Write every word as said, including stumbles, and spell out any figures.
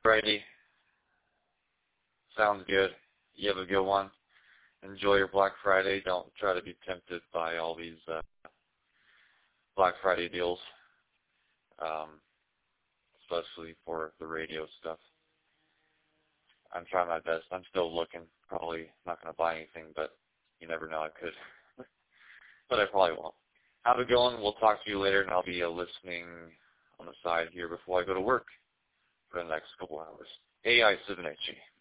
Friday. Sounds good. You have a good one. Enjoy your Black Friday. Don't try to be tempted by all these uh, Black Friday deals, um, especially for the radio stuff. I'm trying my best. I'm still looking. Probably not going to buy anything, but you never know. I could. But I probably won't. Have a good one. We'll talk to you later, and I'll be uh, listening on the side here before I go to work for the next couple hours. A I seven H E.